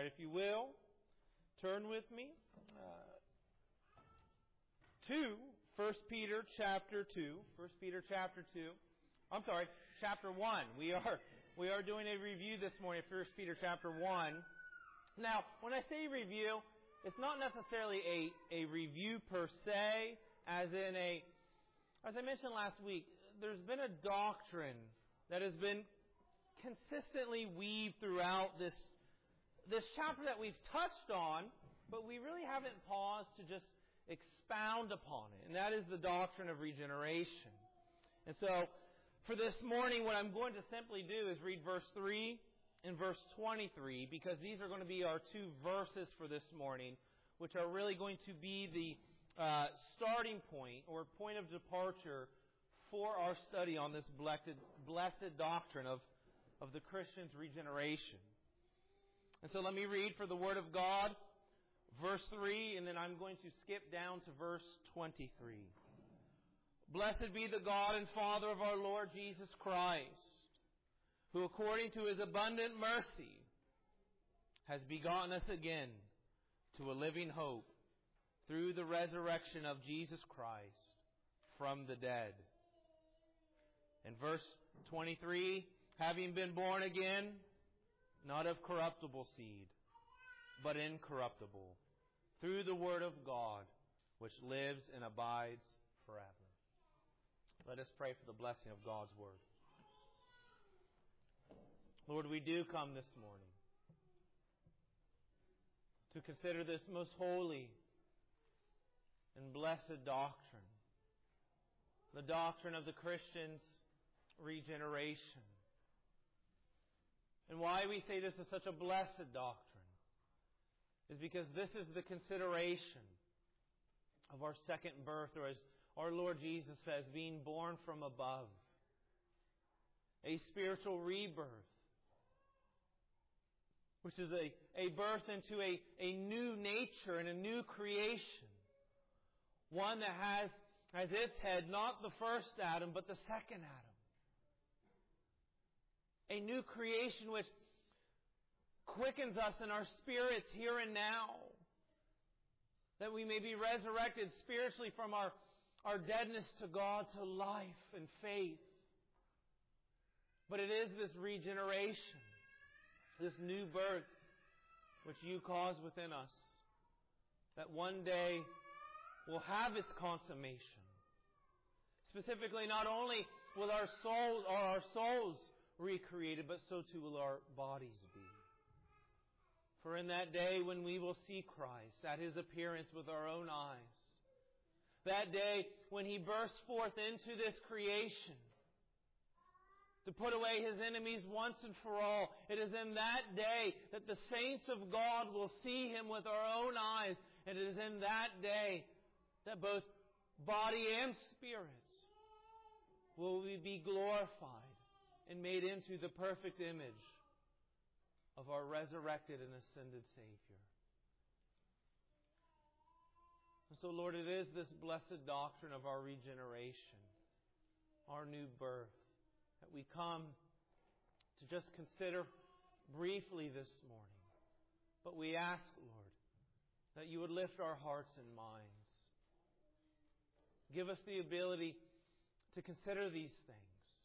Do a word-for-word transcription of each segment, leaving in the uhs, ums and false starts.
if you will, turn with me uh, to First Peter chapter two. First Peter chapter two. I'm sorry, chapter one. We are we are doing a review this morning of First Peter chapter one. Now, when I say review, it's not necessarily a, a review per se, as in a, as I mentioned last week, there's been a doctrine that has been consistently weaved throughout this this chapter that we've touched on, but we really haven't paused to just expound upon it. And that is the doctrine of regeneration. And so, for this morning, what I'm going to simply do is read verse three and verse twenty-three, because these are going to be our two verses for this morning, which are really going to be the uh, starting point or point of departure for our study on this blessed, blessed doctrine of, of the Christian's regeneration. And so let me read for the Word of God, verse three, and then I'm going to skip down to verse twenty-three. Blessed be the God and Father of our Lord Jesus Christ, who according to His abundant mercy has begotten us again to a living hope through the resurrection of Jesus Christ from the dead. In verse twenty-three, having been born again, not of corruptible seed, but incorruptible, through the Word of God, which lives and abides forever. Let us pray for the blessing of God's Word. Lord, we do come this morning to consider this most holy and blessed doctrine, the doctrine of the Christian's regeneration. And why we say this is such a blessed doctrine is because this is the consideration of our second birth, or as our Lord Jesus says, being born from above. A spiritual rebirth, which is a, a birth into a, a new nature and a new creation. One that has as its head not the first Adam, but the second Adam. A new creation which quickens us in our spirits here and now, that we may be resurrected spiritually from our, our deadness to God to life and faith. But it is this regeneration, this new birth, which you cause within us, that one day will have its consummation. Specifically, not only will our souls or our souls recreated, but so too will our bodies be. For in that day when we will see Christ at His appearance with our own eyes, that day when He bursts forth into this creation to put away His enemies once and for all, it is in that day that the saints of God will see Him with our own eyes. And it is in that day that both body and spirit will be glorified and made into the perfect image of our resurrected and ascended Savior. And so, Lord, it is this blessed doctrine of our regeneration, our new birth, that we come to just consider briefly this morning. But we ask, Lord, that you would lift our hearts and minds. Give us the ability to consider these things,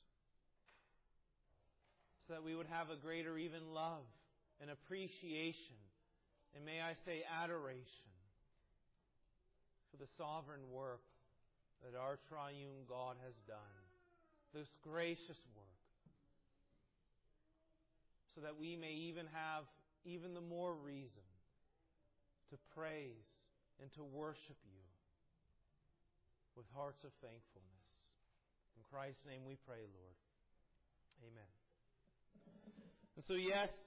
so that we would have a greater even love and appreciation, and may I say adoration, for the sovereign work that our triune God has done. This gracious work. So that we may even have even the more reason to praise and to worship you with hearts of thankfulness. In Christ's name we pray, Lord. Amen. And so, yes,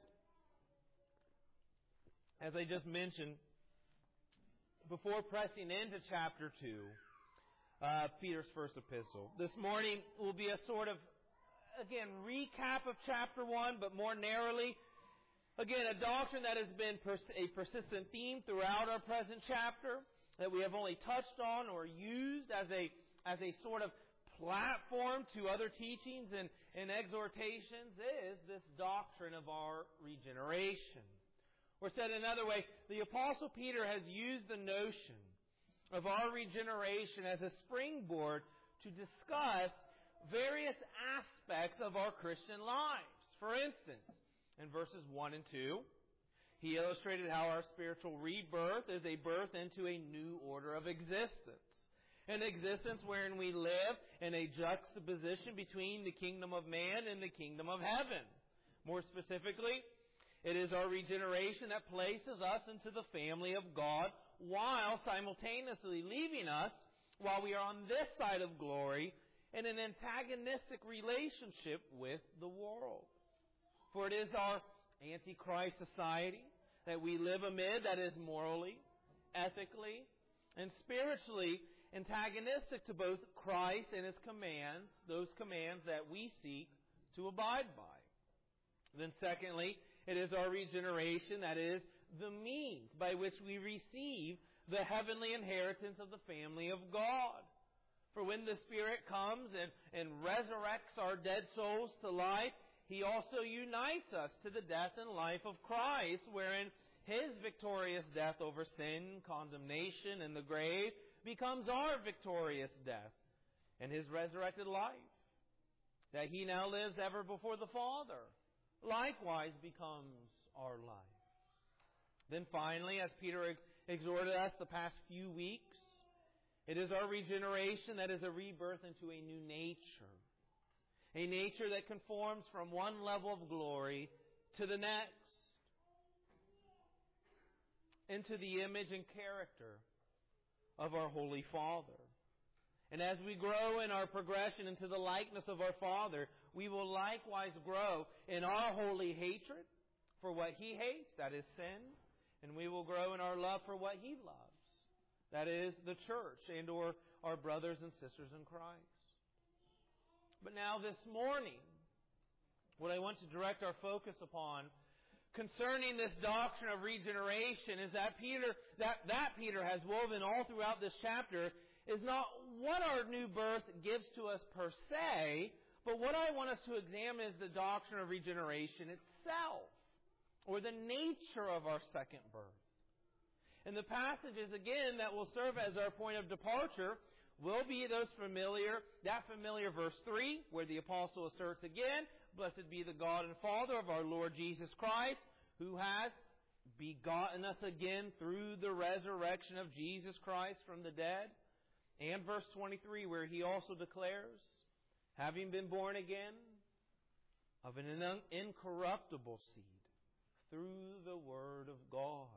as I just mentioned, before pressing into chapter two, uh, Peter's first epistle, this morning will be a sort of, again, recap of chapter one, but more narrowly, again, a doctrine that has been pers- a persistent theme throughout our present chapter, that we have only touched on or used as a as a sort of platform to other teachings and, and exhortations, is this doctrine of our regeneration. Or said another way, the Apostle Peter has used the notion of our regeneration as a springboard to discuss various aspects of our Christian lives. For instance, in verses one and two, he illustrated how our spiritual rebirth is a birth into a new order of existence. An existence wherein we live in a juxtaposition between the kingdom of man and the kingdom of heaven. More specifically, it is our regeneration that places us into the family of God while simultaneously leaving us, while we are on this side of glory, in an antagonistic relationship with the world. For it is our Antichrist society that we live amid that is morally, ethically, and spiritually antagonistic to both Christ and His commands, those commands that we seek to abide by. Then secondly, it is our regeneration that is the means by which we receive the heavenly inheritance of the family of God. For when the Spirit comes and, and resurrects our dead souls to life, He also unites us to the death and life of Christ, wherein His victorious death over sin, condemnation, and the grave becomes our victorious death, and His resurrected life, that He now lives ever before the Father, likewise becomes our life. Then finally, as Peter exhorted us the past few weeks, it is our regeneration that is a rebirth into a new nature. A nature that conforms from one level of glory to the next, into the image and character of our Holy Father. And as we grow in our progression into the likeness of our Father, we will likewise grow in our holy hatred for what He hates, that is sin, and we will grow in our love for what He loves, that is the church and or our brothers and sisters in Christ. But now this morning, what I want to direct our focus upon concerning this doctrine of regeneration is that Peter, that, that Peter has woven all throughout this chapter is not what our new birth gives to us per se, but what I want us to examine is the doctrine of regeneration itself, or the nature of our second birth. And the passages, again, that will serve as our point of departure will be those familiar, that familiar verse three, where the apostle asserts again, "Blessed be the God and Father of our Lord Jesus Christ, who has begotten us again through the resurrection of Jesus Christ from the dead." And verse twenty-three, where he also declares, "Having been born again of an incorruptible seed through the Word of God."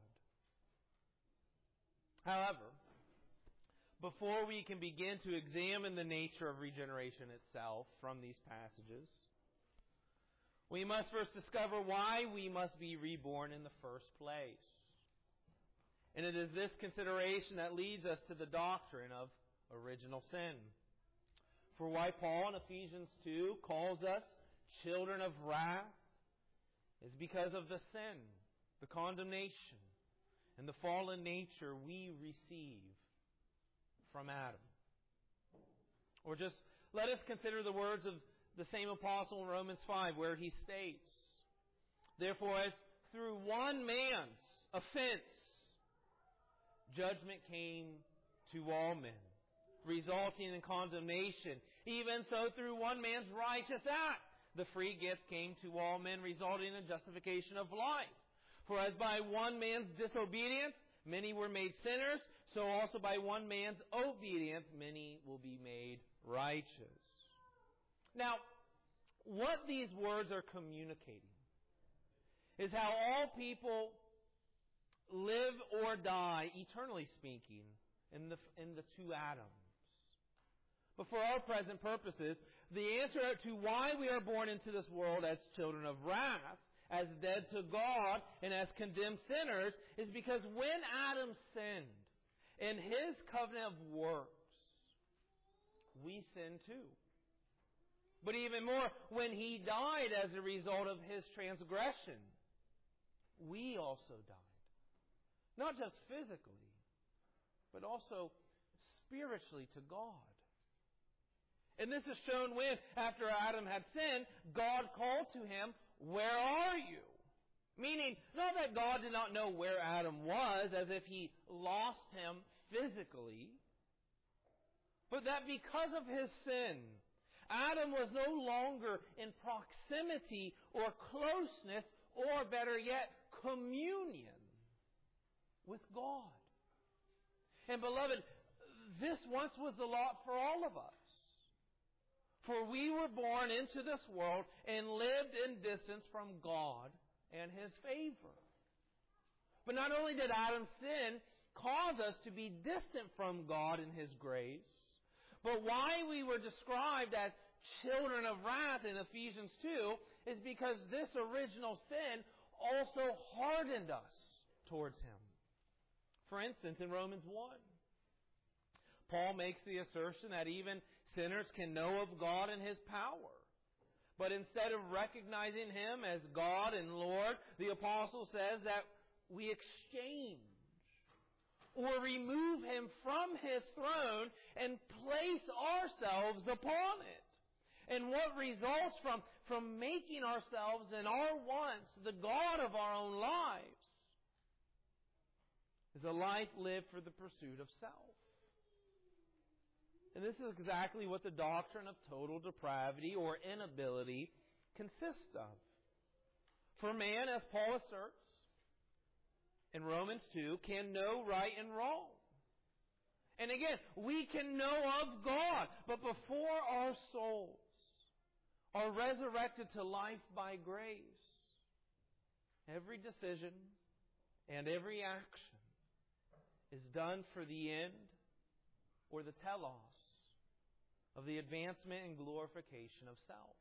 However, before we can begin to examine the nature of regeneration itself from these passages, we must first discover why we must be reborn in the first place. And it is this consideration that leads us to the doctrine of original sin. For why Paul in Ephesians two calls us children of wrath is because of the sin, the condemnation, and the fallen nature we receive from Adam. Or just let us consider the words of the same apostle in Romans five, where he states, "Therefore, as through one man's offense, judgment came to all men, resulting in condemnation. Even so, through one man's righteous act, the free gift came to all men, resulting in justification of life. For as by one man's disobedience many were made sinners, so also by one man's obedience many will be made righteous." Now, what these words are communicating is how all people live or die, eternally speaking, in the, in the two Adams. But for our present purposes, the answer to why we are born into this world as children of wrath, as dead to God, and as condemned sinners, is because when Adam sinned in his covenant of works, we sinned too. But even more, when he died as a result of his transgression, we also died. Not just physically, but also spiritually to God. And this is shown when, after Adam had sinned, God called to him, "Where are you?" Meaning, not that God did not know where Adam was, as if he lost him physically, but that because of his sin, Adam was no longer in proximity or closeness, or better yet, communion with God. And beloved, this once was the lot for all of us. For we were born into this world and lived in distance from God and His favor. But not only did Adam's sin cause us to be distant from God and His grace, but why we were described as children of wrath in Ephesians two is because this original sin also hardened us towards Him. For instance, in Romans one, Paul makes the assertion that even sinners can know of God and His power. But instead of recognizing Him as God and Lord, the apostle says that we exchange or remove Him from His throne and place ourselves upon it. And what results from, from making ourselves and our wants the God of our own lives is a life lived for the pursuit of self. And this is exactly what the doctrine of total depravity or inability consists of. For man, as Paul asserts in Romans two, can know right and wrong. And again, we can know of God, but before our souls are resurrected to life by grace, every decision and every action is done for the end or the telos of the advancement and glorification of self.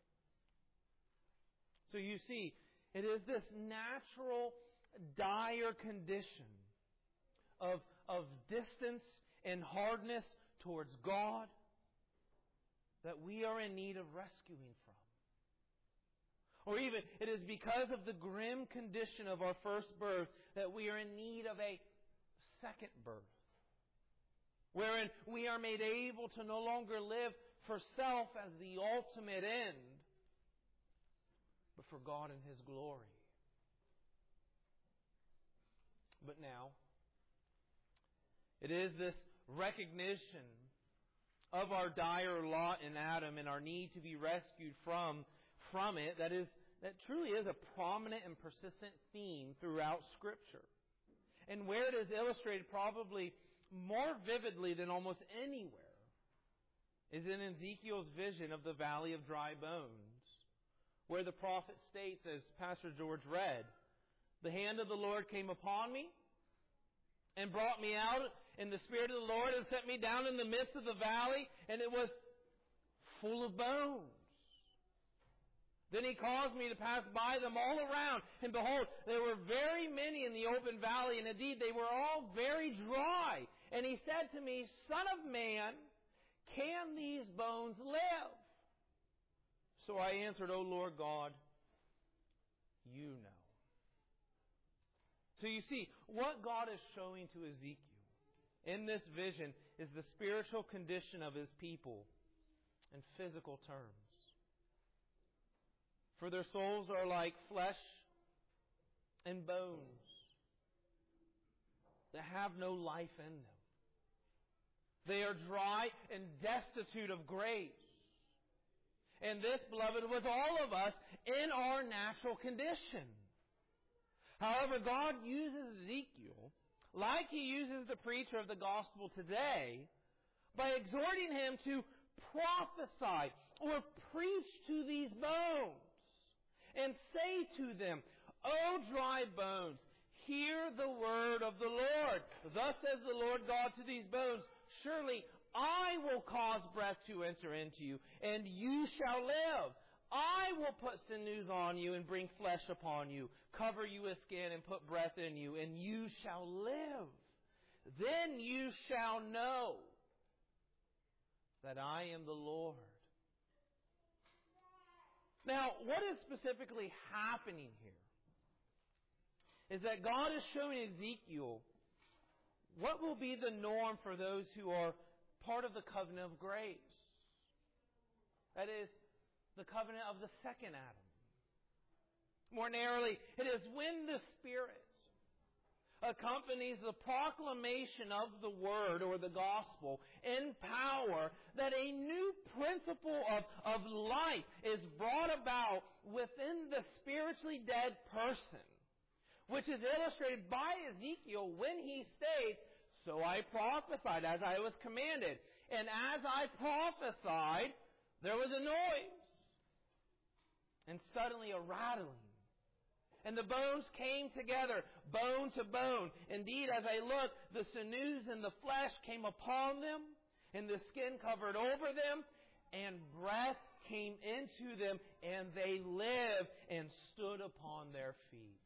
So you see, it is this natural, dire condition of, of distance and hardness towards God that we are in need of rescuing from. Or even, it is because of the grim condition of our first birth that we are in need of a second birth, wherein we are made able to no longer live for self as the ultimate end, but for God and His glory. But now, it is this recognition of our dire lot in Adam and our need to be rescued from, from it that is that truly is a prominent and persistent theme throughout Scripture. And where it is illustrated probably more vividly than almost anywhere is in Ezekiel's vision of the valley of dry bones, where the prophet states, as Pastor George read, "The hand of the Lord came upon me and brought me out in the Spirit of the Lord and set me down in the midst of the valley, and it was full of bones. Then He caused me to pass by them all around, and behold, there were very many in the open valley, and indeed they were all very dry. And He said to me, Son of man, can these bones live? So I answered, O Lord God, You know." So you see, what God is showing to Ezekiel in this vision is the spiritual condition of His people in physical terms. For their souls are like flesh and bones that have no life in them. They are dry and destitute of grace. And this, beloved, was all of us in our natural condition. However, God uses Ezekiel, like He uses the preacher of the gospel today, by exhorting him to prophesy or preach to these bones and say to them, O dry bones, hear the word of the Lord. Thus says the Lord God to these bones, Surely I will cause breath to enter into you, and you shall live. I will put sinews on you and bring flesh upon you, cover you with skin and put breath in you, and you shall live. Then you shall know that I am the Lord. Now, what is specifically happening here is that God is showing Ezekiel what will be the norm for those who are part of the covenant of grace. That is, the covenant of the second Adam. More narrowly, it is when the Spirit accompanies the proclamation of the Word or the Gospel in power that a new principle of, of life is brought about within the spiritually dead person, which is illustrated by Ezekiel when he states, "So I prophesied as I was commanded. And as I prophesied, there was a noise, and suddenly a rattling. And the bones came together, bone to bone. Indeed, as I looked, the sinews and the flesh came upon them, and the skin covered over them, and breath came into them, and they lived and stood upon their feet."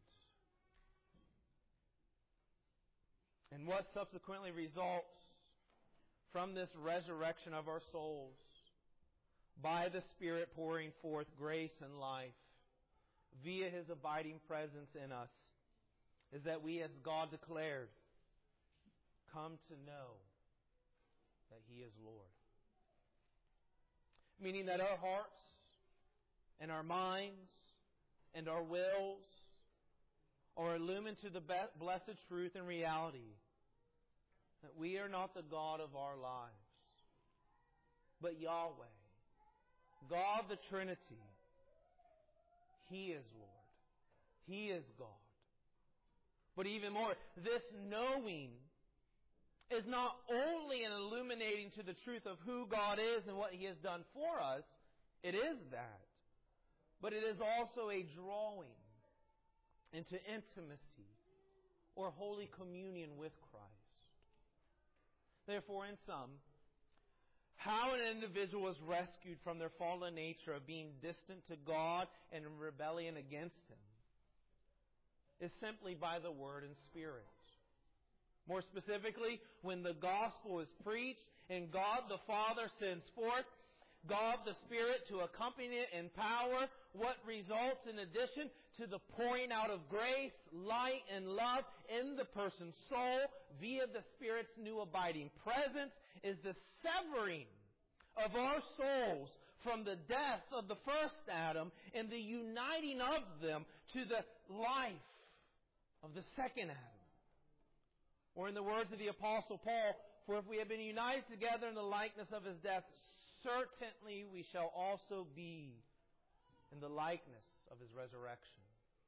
And what subsequently results from this resurrection of our souls, by the Spirit pouring forth grace and life, via His abiding presence in us, is that we, as God declared, come to know that He is Lord. Meaning that our hearts and our minds and our wills are illumined to the blessed truth and reality that we are not the God of our lives, but Yahweh, God the Trinity. He is Lord. He is God. But even more, this knowing is not only an illuminating to the truth of who God is and what He has done for us. It is that. But it is also a drawing into intimacy or holy communion with Christ. Therefore, in sum, how an individual is rescued from their fallen nature of being distant to God and in rebellion against Him is simply by the Word and Spirit. More specifically, when the gospel is preached and God the Father sends forth God the Spirit to accompany it in power, what results in addition to the pouring out of grace, light, and love in the person's soul via the Spirit's new abiding presence is the severing of our souls from the death of the first Adam and the uniting of them to the life of the second Adam. Or in the words of the Apostle Paul, "For if we have been united together in the likeness of His death, certainly we shall also be in the likeness of His resurrection."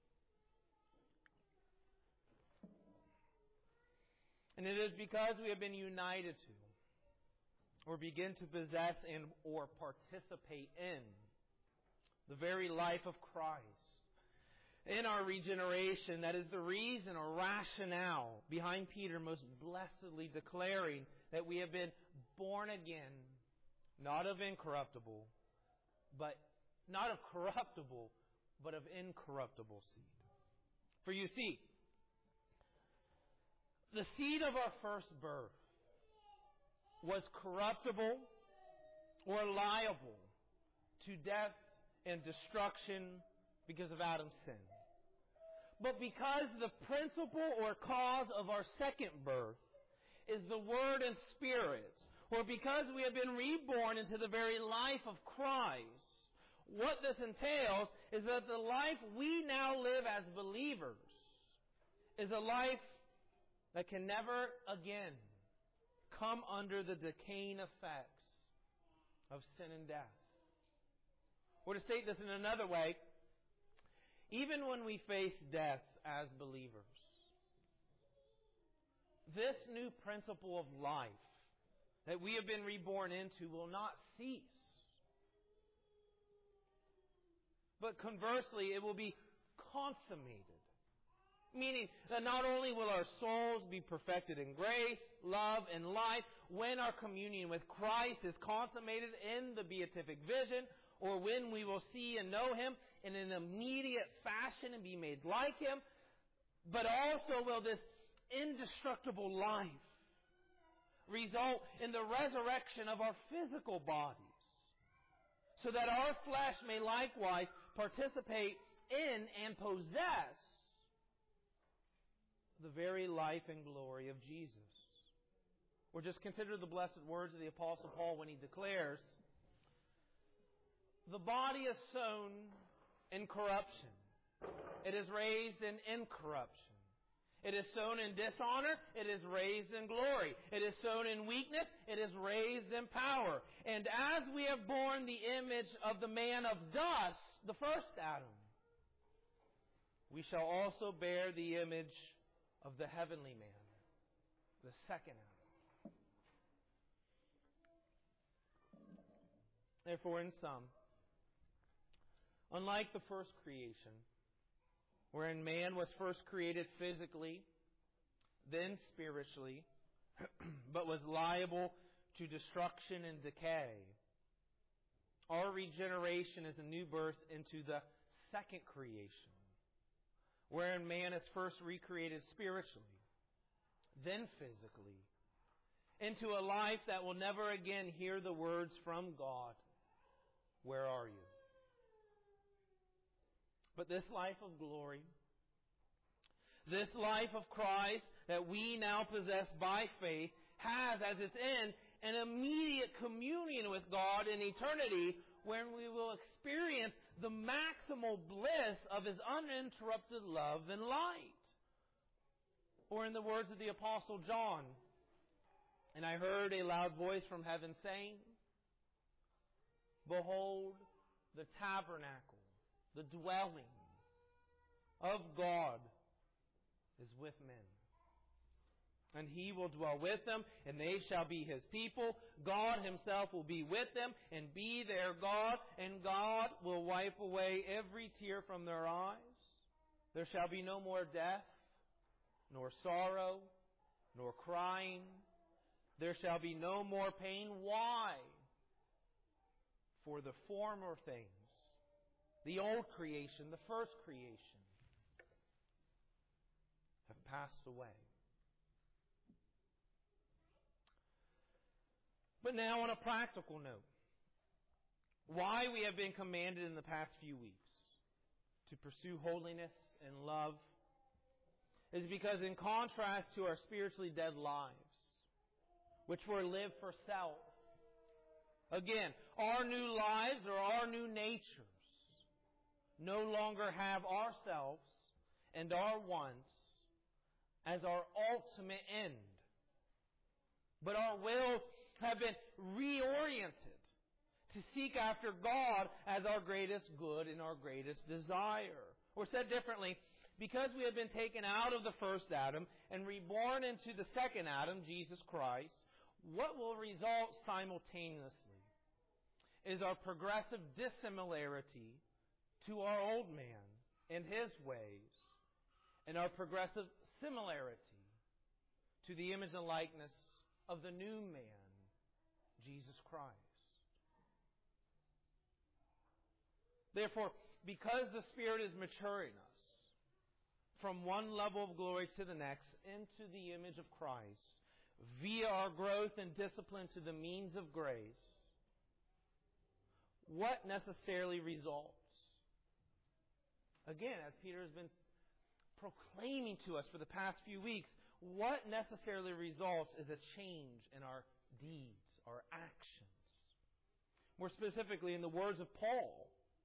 And it is because we have been united to, or begin to possess and or participate in, the very life of Christ in our regeneration that is the reason or rationale behind Peter most blessedly declaring that we have been born again, not of incorruptible, but not of corruptible, but of incorruptible seed. For you see, the seed of our first birth was corruptible or liable to death and destruction because of Adam's sin. But because the principle or cause of our second birth is the Word and Spirit, or because we have been reborn into the very life of Christ, what this entails is that the life we now live as believers is a life that can never again come under the decaying effects of sin and death. Or to state this in another way, even when we face death as believers, this new principle of life that we have been reborn into will not cease. But conversely, it will be consummated. Meaning that not only will our souls be perfected in grace, love, and life when our communion with Christ is consummated in the beatific vision, or when we will see and know Him in an immediate fashion and be made like Him, but also will this indestructible life result in the resurrection of our physical bodies, so that our flesh may likewise participate in and possess the very life and glory of Jesus. Or just consider the blessed words of the Apostle Paul when he declares, "The body is sown in corruption, It is raised in incorruption. It is sown in dishonor. It is raised in glory. It is sown in weakness. It is raised in power. And as we have borne the image of the man of dust, the first Adam, we shall also bear the image of the heavenly man, the second Adam. Therefore, in sum, unlike the first creation, wherein man was first created physically, then spiritually, but was liable to destruction and decay, our regeneration is a new birth into the second creation, wherein man is first recreated spiritually, then physically, into a life that will never again hear the words from God, "Where are you?" But this life of glory, this life of Christ that we now possess by faith, has as its end an immediate communion with God in eternity, when we will experience the maximal bliss of His uninterrupted love and light. Or in the words of the Apostle John, "And I heard a loud voice from heaven saying, Behold, the tabernacle, the dwelling of God is with men. And He will dwell with them, and they shall be His people. God Himself will be with them and be their God, and God will wipe away every tear from their eyes. There shall be no more death, nor sorrow, nor crying. There shall be no more pain." Why? "For the former things," the old creation, the first creation, "have passed away." But now on a practical note, why we have been commanded in the past few weeks to pursue holiness and love is because, in contrast to our spiritually dead lives, which were lived for self, again, our new lives or our new natures no longer have ourselves and our wants as our ultimate end. But our wills have been reoriented to seek after God as our greatest good and our greatest desire. Or said differently, because we have been taken out of the first Adam and reborn into the second Adam, Jesus Christ, what will result simultaneously is our progressive dissimilarity to our old man and his ways, and our progressive similarity to the image and likeness of the new man, Jesus Christ. Therefore, because the Spirit is maturing us from one level of glory to the next into the image of Christ, via our growth and discipline to the means of grace, what necessarily results? Again, as Peter has been proclaiming to us for the past few weeks, what necessarily results is a change in our deeds, our actions. More specifically, in the words of Paul,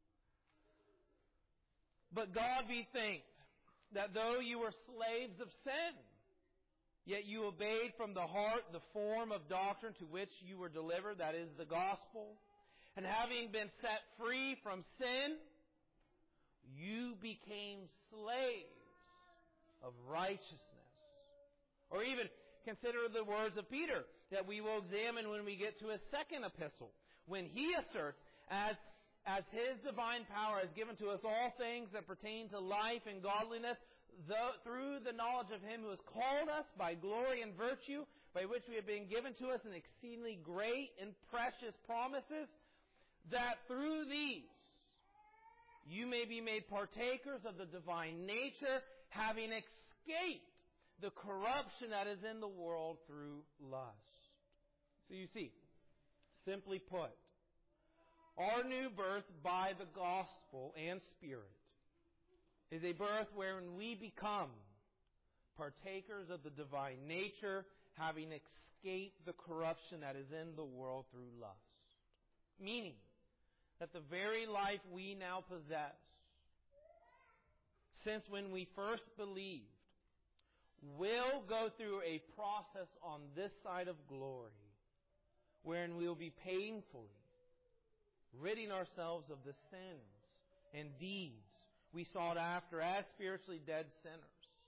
"But God be thanked that though you were slaves of sin, yet you obeyed from the heart the form of doctrine to which you were delivered, that is, the gospel. And having been set free from sin, you became slaves of righteousness." Or even consider the words of Peter that we will examine when we get to his second epistle, when he asserts, as, as his divine power has given to us all things that pertain to life and godliness, though, through the knowledge of Him who has called us by glory and virtue, by which we have been given to us an exceedingly great and precious promises, that through these you may be made partakers of the divine nature, having escaped the corruption that is in the world through lust. So you see, simply put, our new birth by the gospel and Spirit is a birth wherein we become partakers of the divine nature, having escaped the corruption that is in the world through lust. Meaning that the very life we now possess since when we first believed, will go through a process on this side of glory, wherein we will be painfully ridding ourselves of the sins and deeds we sought after as spiritually dead sinners.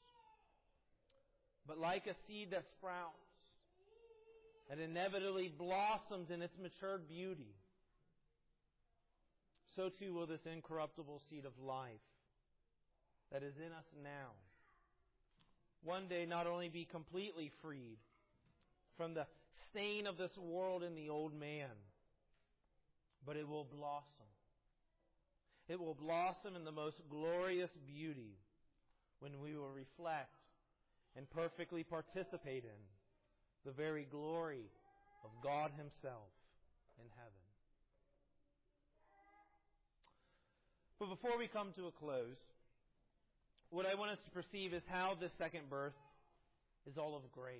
But like a seed that sprouts, that inevitably blossoms in its matured beauty, so too will this incorruptible seed of life that is in us now one day not only be completely freed from the stain of this world in the old man, but it will blossom. It will blossom in the most glorious beauty when we will reflect and perfectly participate in the very glory of God Himself in heaven. But before we come to a close, what I want us to perceive is how this second birth is all of grace.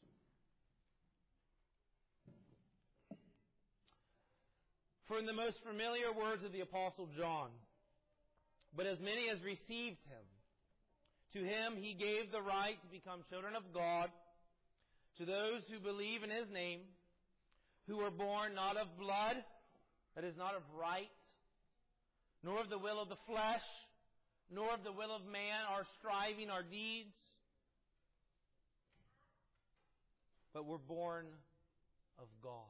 For in the most familiar words of the Apostle John, but as many as received Him, to him He gave the right to become children of God, to those who believe in His name, who were born not of blood, that is not of right, nor of the will of the flesh, nor of the will of man, our striving, our deeds, but were born of God.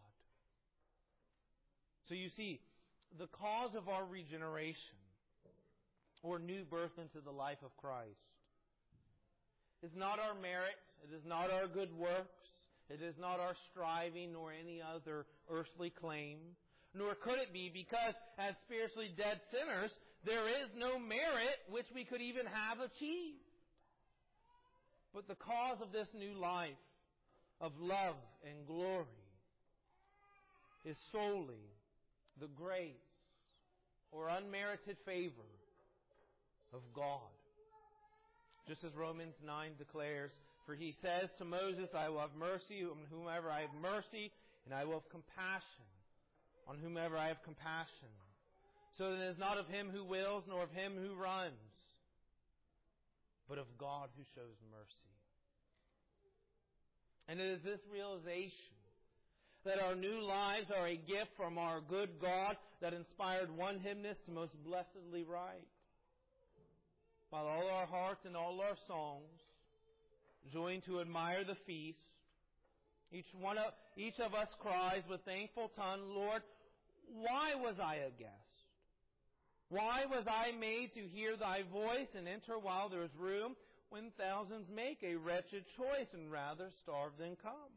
So you see, the cause of our regeneration, or new birth into the life of Christ, is not our merit, it is not our good works, it is not our striving, nor any other earthly claim, nor could it be, because as spiritually dead sinners, there is no merit which we could even have achieved. But the cause of this new life of love and glory is solely the grace or unmerited favor of God. Just as Romans nine declares, for He says to Moses, I will have mercy on whomever I have mercy, and I will have compassion on whomever I have compassion. So that it is not of him who wills, nor of him who runs, but of God who shows mercy. And it is this realization that our new lives are a gift from our good God that inspired one hymnist to most blessedly write, while all our hearts and all our songs join to admire the feast, each one of, each of us cries with thankful tongue, Lord, why was I a guest? Why was I made to hear Thy voice and enter while there is room, when thousands make a wretched choice and rather starve than come?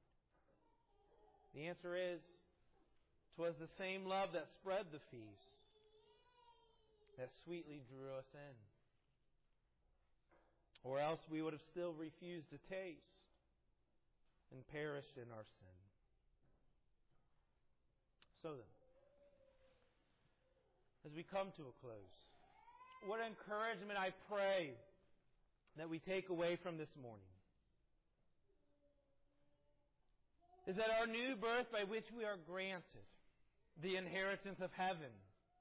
The answer is, 'twas the same love that spread the feast that sweetly drew us in. Or else we would have still refused to taste and perished in our sin. So then, as we come to a close, what encouragement I pray that we take away from this morning is that our new birth by which we are granted the inheritance of heaven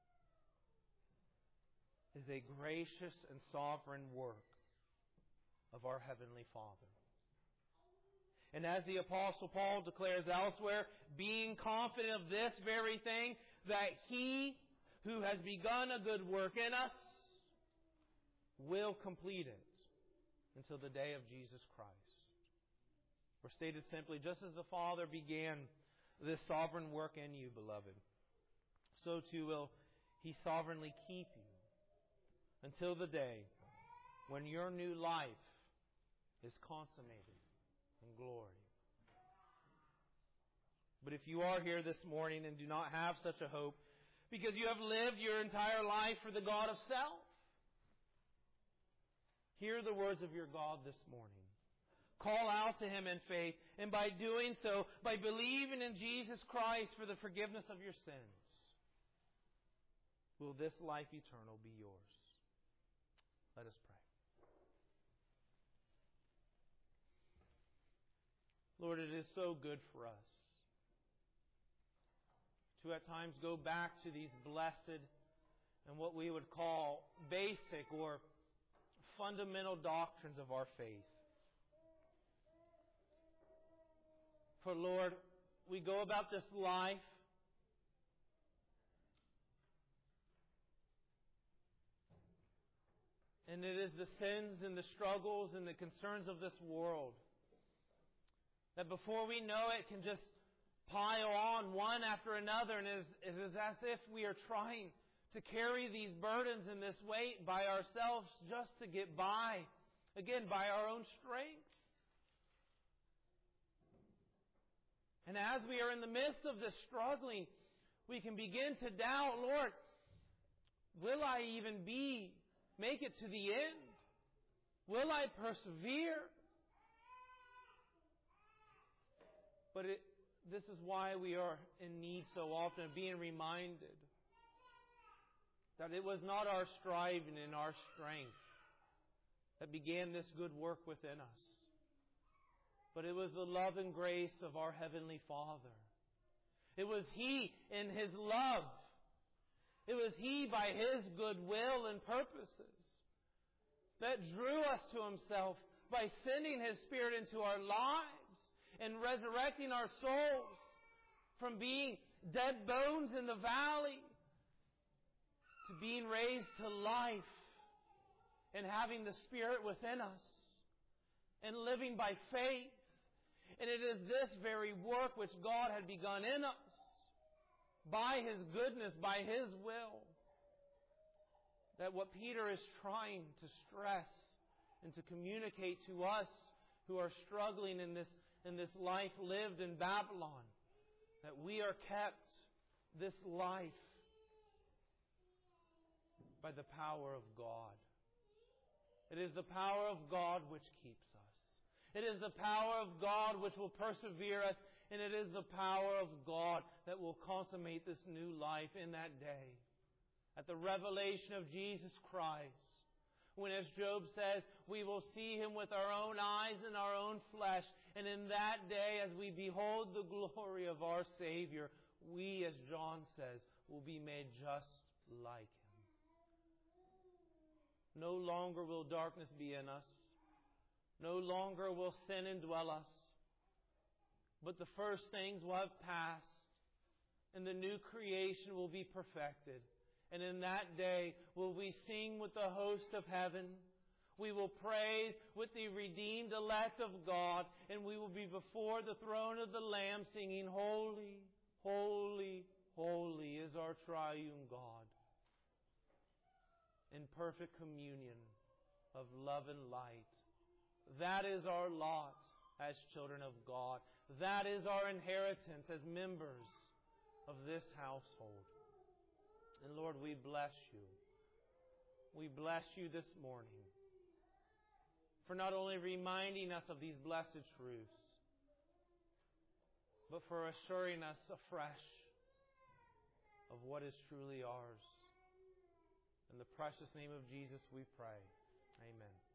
is a gracious and sovereign work of our Heavenly Father. And as the Apostle Paul declares elsewhere, being confident of this very thing, that He who has begun a good work in us will complete it until the day of Jesus Christ. Or stated simply, just as the Father began this sovereign work in you, beloved, so too will He sovereignly keep you until the day when your new life is consummated in glory. But if you are here this morning and do not have such a hope, because you have lived your entire life for the God of self, hear the words of your God this morning. Call out to Him in faith, and by doing so, by believing in Jesus Christ for the forgiveness of your sins, will this life eternal be yours. Let us pray. Lord, it is so good for us to at times go back to these blessed and what we would call basic or fundamental doctrines of our faith. For Lord, we go about this life and it is the sins and the struggles and the concerns of this world that before we know it can just pile on one after another, and it is, it is as if we are trying to carry these burdens and this weight by ourselves just to get by, again, by our own strength. And as we are in the midst of this struggling, we can begin to doubt, Lord, will I even be, make it to the end? Will I persevere? But it, this is why we are in need so often of being reminded that it was not our striving and our strength that began this good work within us, but it was the love and grace of our Heavenly Father. It was He in His love. It was He by His good will and purposes that drew us to Himself by sending His Spirit into our lives and resurrecting our souls from being dead bones in the valley to being raised to life and having the Spirit within us and living by faith. And it is this very work which God had begun in us by His goodness, by His will, that what Peter is trying to stress and to communicate to us who are struggling in this in this life lived in Babylon, that we are kept this life by the power of God. It is the power of God which keeps us. It is the power of God which will persevere us, and it is the power of God that will consummate this new life in that day. At the revelation of Jesus Christ, when, as Job says, we will see Him with our own eyes and our own flesh. And in that day, as we behold the glory of our Savior, we, as John says, will be made just like Him. No longer will darkness be in us. No longer will sin indwell us. But the first things will have passed, and the new creation will be perfected. And in that day will we sing with the host of heaven. We will praise with the redeemed elect of God. And we will be before the throne of the Lamb singing, Holy, holy, holy is our triune God. In perfect communion of love and light. That is our lot as children of God. That is our inheritance as members of this household. And Lord, we bless You. We bless You this morning for not only reminding us of these blessed truths, but for assuring us afresh of what is truly ours. In the precious name of Jesus we pray. Amen.